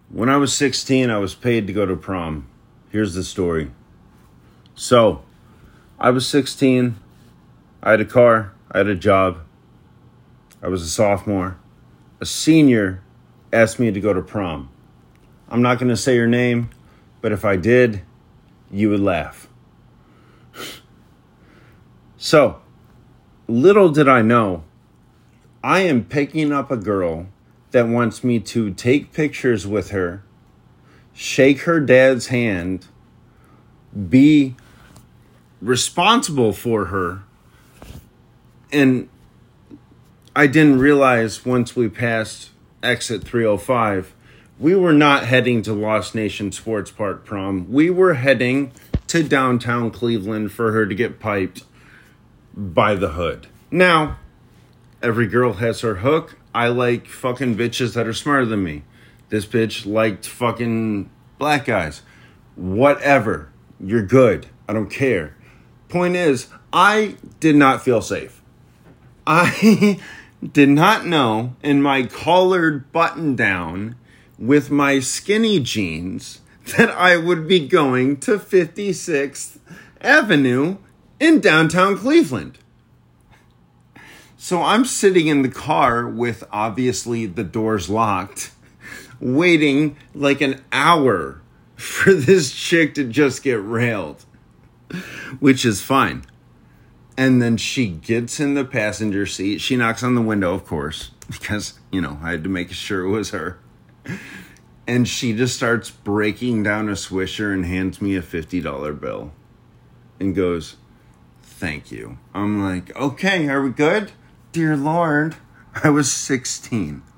When I was 16, I was paid to go to prom. Here's the story. So, I was 16. I had a car. I had a job. I was a sophomore. A senior asked me to go to prom. I'm not going to say her name, but if I did, you would laugh. So, little did I know, I am picking up a girl that wants me to take pictures with her, shake her dad's hand, be responsible for her. And I didn't realize once we passed exit 305, we were not heading to Lost Nation Sports Park prom. We were heading to downtown Cleveland for her to get piped by the hood. Now, every girl has her hook. I like fucking bitches that are smarter than me. This bitch liked fucking black guys. Whatever. You're good. I don't care. Point is, I did not feel safe. I did not know in my collared button down with my skinny jeans that I would be going to 56th Avenue in downtown Cleveland. So I'm sitting in the car with obviously the doors locked, waiting like an hour for this chick to just get railed, which is fine. And then she gets in the passenger seat. She knocks on the window, of course, because, I had to make sure it was her. And she just starts breaking down a Swisher and hands me a $50 bill and goes, "Thank you." I'm like, okay, are we good? Dear Lord, I was 16.